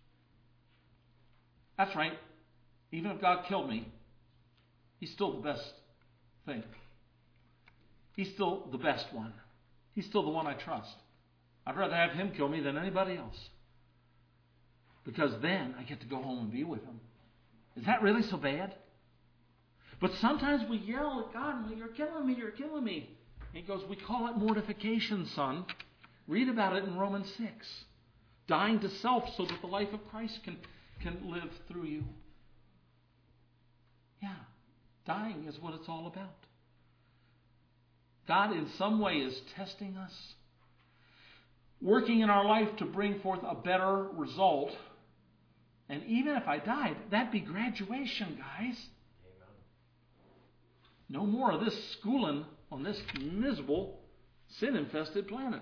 That's right. Even if God killed me, He's still the best thing. He's still the best one. He's still the one I trust. I'd rather have Him kill me than anybody else. Because then I get to go home and be with Him. Is that really so bad? But sometimes we yell at God, "You're killing me, you're killing me." And He goes, "We call it mortification, son. Read about it in Romans six. Dying to self so that the life of Christ can, can live through you." Yeah, dying is what it's all about. God in some way is testing us, working in our life to bring forth a better result. And even if I died, that'd be graduation, guys. Amen. No more of this schooling on this miserable, sin-infested planet.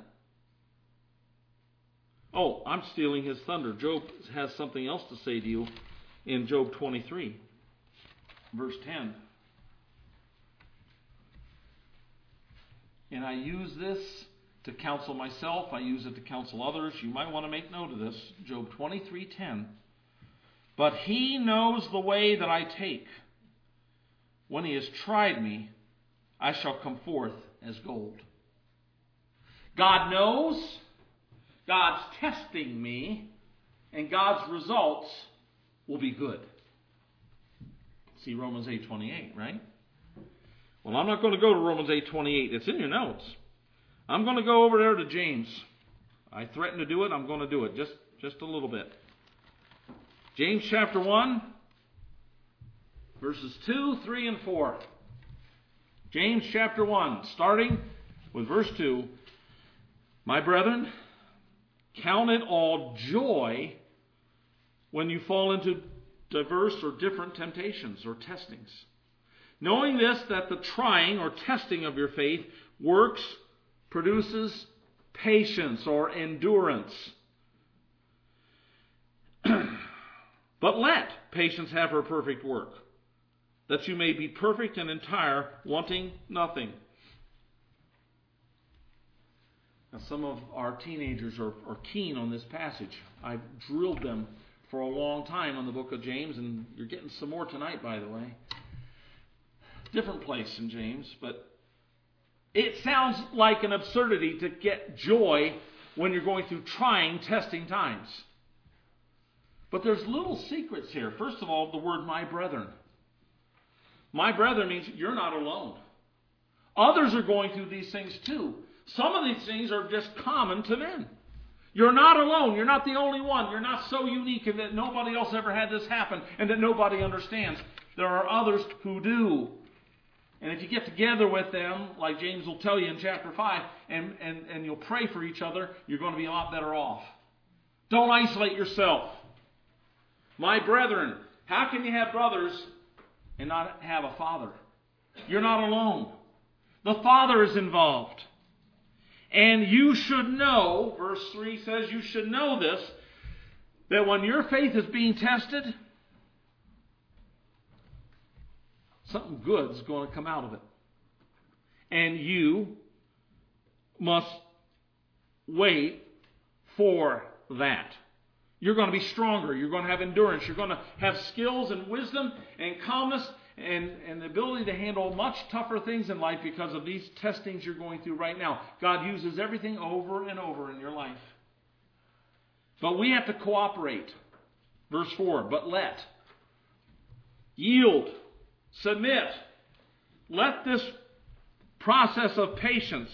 Oh, I'm stealing his thunder. Job has something else to say to you in Job twenty-three. Verse ten. And I use this to counsel myself. I use it to counsel others. You might want to make note of this. Job twenty-three ten. But he knows the way that I take. When he has tried me, I shall come forth as gold. God knows. God's testing me. And God's results will be good. See Romans eight twenty-eight, right? Well, I'm not going to go to Romans eight twenty-eight. It's in your notes. I'm going to go over there to James. I threatened to do it. I'm going to do it just, just a little bit. James chapter one, verses two, three, and four. James chapter one, starting with verse two. My brethren, count it all joy when you fall into diverse or different temptations or testings. Knowing this, that the trying or testing of your faith works, produces patience or endurance. But let patience have her perfect work, that you may be perfect and entire, wanting nothing. Now, some of our teenagers are, are keen on this passage. I've drilled them for a long time on the book of James, and you're getting some more tonight, by the way. Different place in James, but it sounds like an absurdity to get joy when you're going through trying, testing times. But there's little secrets here. First of all, the word my brethren. My brethren means you're not alone. Others are going through these things too. Some of these things are just common to men. You're not alone. You're not the only one. You're not so unique in that nobody else ever had this happen and that nobody understands. There are others who do. And if you get together with them, like James will tell you in chapter five, and, and, and you'll pray for each other, you're going to be a lot better off. Don't isolate yourself. My brethren, how can you have brothers and not have a father? You're not alone. The Father is involved. And you should know, verse three says you should know this, that when your faith is being tested, something good is going to come out of it. And you must wait for that. You're going to be stronger. You're going to have endurance. You're going to have skills and wisdom and calmness and, and the ability to handle much tougher things in life because of these testings you're going through right now. God uses everything over and over in your life. But we have to cooperate. Verse four, but let. Yield. Submit. Let this process of patience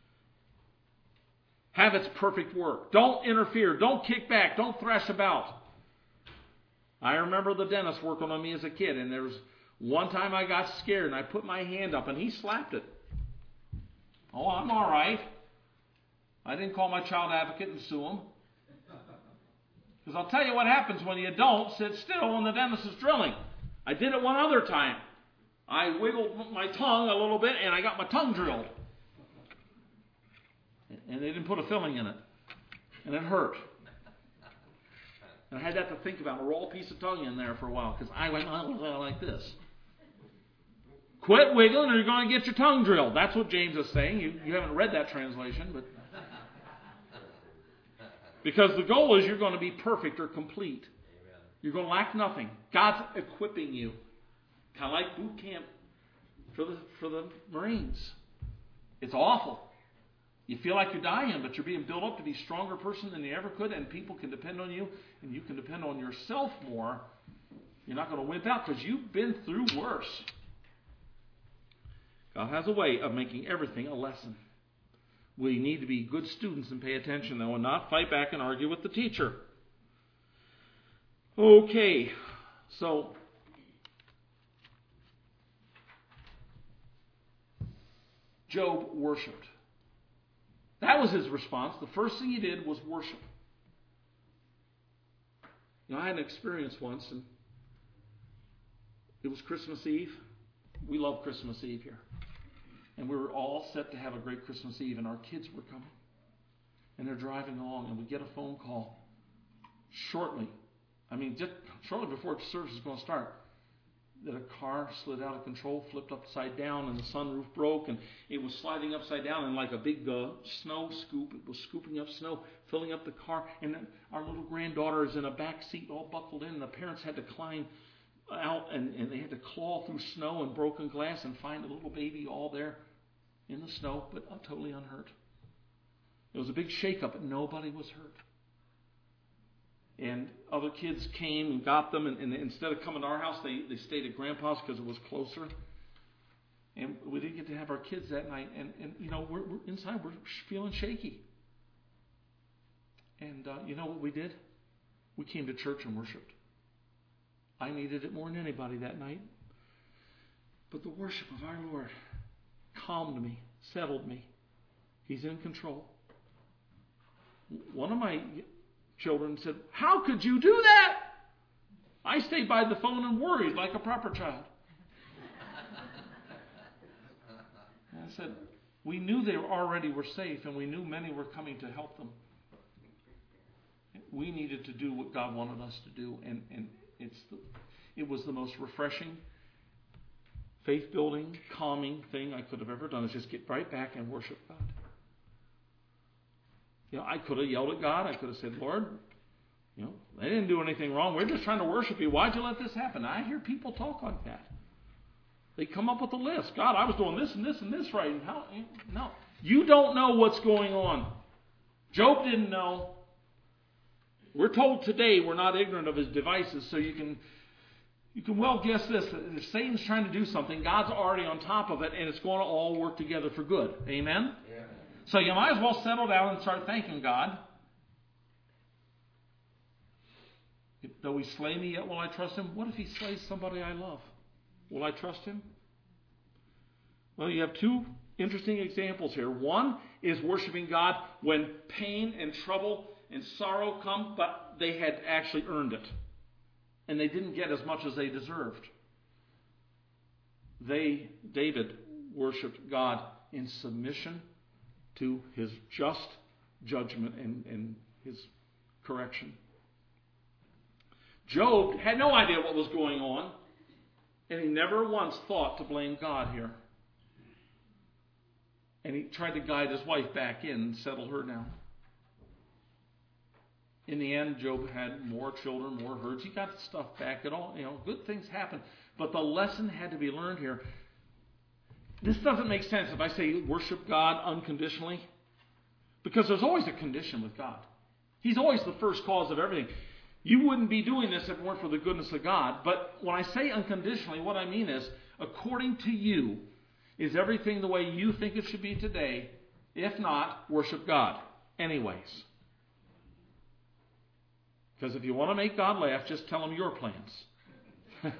have its perfect work. Don't interfere. Don't kick back. Don't thrash about. I remember the dentist working on me as a kid, and there was one time I got scared, and I put my hand up, and he slapped it. Oh, I'm all right. I didn't call my child advocate and sue him. Because I'll tell you what happens when you don't sit still when the dentist is drilling. I did it one other time. I wiggled my tongue a little bit, and I got my tongue drilled. And they didn't put a filling in it. And it hurt. And I had that to think about, a raw piece of tongue in there for a while, because I went oh, like this. Quit wiggling or you're going to get your tongue drilled. That's what James is saying. You, you haven't read that translation, but because the goal is you're going to be perfect or complete. You're going to lack nothing. God's equipping you. Kind of like boot camp for the for the Marines. It's awful. You feel like you're dying, but you're being built up to be a stronger person than you ever could, and people can depend on you, and you can depend on yourself more. You're not going to wimp out because you've been through worse. God has a way of making everything a lesson. We need to be good students and pay attention, though, and not fight back and argue with the teacher. Okay, so Job worshipped. That was his response. The first thing he did was worship. You know, I had an experience once, and it was Christmas Eve. We love Christmas Eve here. And we were all set to have a great Christmas Eve, and our kids were coming. And they're driving along, and we get a phone call shortly. I mean, just shortly before service is going to start. that a car slid out of control, flipped upside down, and the sunroof broke, and it was sliding upside down, and like a big uh, snow scoop, it was scooping up snow, filling up the car, and then our little granddaughter is in a back seat all buckled in, and the parents had to climb out, and, and they had to claw through snow and broken glass and find the little baby all there in the snow, but uh, totally unhurt. It was a big shakeup, but nobody was hurt. And other kids came and got them, and, and instead of coming to our house, they, they stayed at Grandpa's because it was closer. And we didn't get to have our kids that night. And, and you know, we're, we're inside, we're feeling shaky. And uh, you know what we did? We came to church and worshiped. I needed it more than anybody that night. But the worship of our Lord calmed me, settled me. He's in control. One of my children said, "How could you do that?" I stayed by the phone and worried like a proper child. And I said, we knew they already were safe, and we knew many were coming to help them. We needed to do what God wanted us to do, and, and it's the, it was the most refreshing, faith-building, calming thing I could have ever done, is just get right back and worship God. You know, I could have yelled at God. I could have said, "Lord, you know, they didn't do anything wrong. We're just trying to worship you. Why'd you let this happen?" I hear people talk like that. They come up with a list. God, I was doing this and this and this right. And how? No. You don't know what's going on. Job didn't know. We're told today we're not ignorant of his devices, so you can you can well guess this. If Satan's trying to do something, God's already on top of it, and it's going to all work together for good. Amen? Yeah. So you might as well settle down and start thanking God. If, though he slay me, yet will I trust him. What if he slays somebody I love? Will I trust him? Well, you have two interesting examples here. One is worshiping God when pain and trouble and sorrow come, but they had actually earned it. And they didn't get as much as they deserved. They, David, worshipped God in submission to his just judgment and, and his correction. Job had no idea what was going on, and he never once thought to blame God here. And he tried to guide his wife back in and settle her down. In the end, Job had more children, more herds. He got stuff back. It all, you know, good things happen. But the lesson had to be learned here. This doesn't make sense if I say worship God unconditionally, because there's always a condition with God. He's always the first cause of everything. You wouldn't be doing this if it weren't for the goodness of God. But when I say unconditionally, what I mean is, according to you, is everything the way you think it should be today? If not, worship God anyways. Because if you want to make God laugh, just tell him your plans.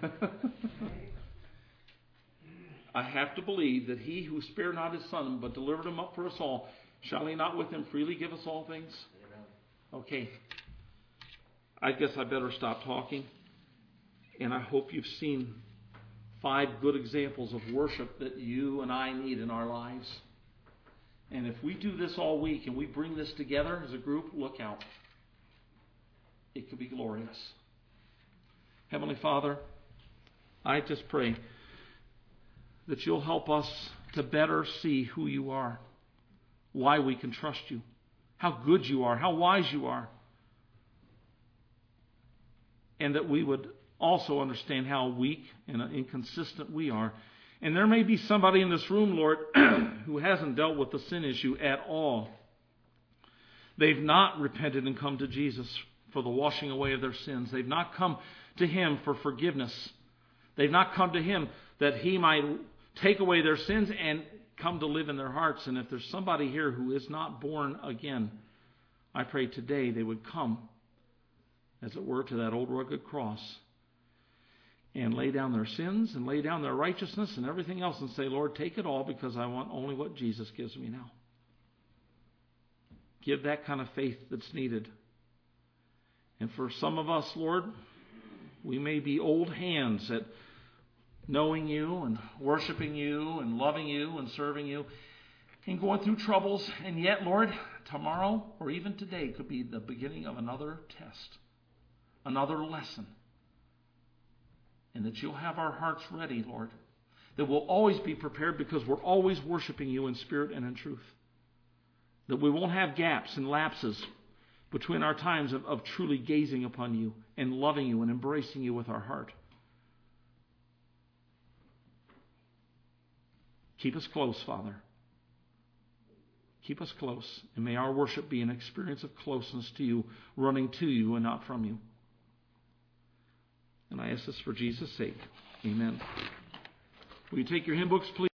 I have to believe that he who spared not his son, but delivered him up for us all, shall he not with him freely give us all things? Amen. Okay. I guess I better stop talking. And I hope you've seen five good examples of worship that you and I need in our lives. And if we do this all week and we bring this together as a group, look out. It could be glorious. Heavenly Father, I just pray that you'll help us to better see who you are, why we can trust you, how good you are, how wise you are, and that we would also understand how weak and inconsistent we are. And there may be somebody in this room, Lord, who hasn't dealt with the sin issue at all. They've not repented and come to Jesus for the washing away of their sins. They've not come to him for forgiveness. They've not come to him that he might take away their sins and come to live in their hearts. And if there's somebody here who is not born again, I pray today they would come, as it were, to that old rugged cross and lay down their sins and lay down their righteousness and everything else and say, Lord, take it all, because I want only what Jesus gives me now. Give that kind of faith that's needed. And for some of us, Lord, we may be old hands at knowing you and worshiping you and loving you and serving you and going through troubles. And yet, Lord, tomorrow or even today could be the beginning of another test, another lesson. And and that you'll have our hearts ready, Lord. That we'll always be prepared because we're always worshiping you in spirit and in truth. That we won't have gaps and lapses between our times of, of truly gazing upon you and loving you and embracing you with our heart. Keep us close, Father. Keep us close. And may our worship be an experience of closeness to you, running to you and not from you. And I ask this for Jesus' sake. Amen. Will you take your hymn books, please?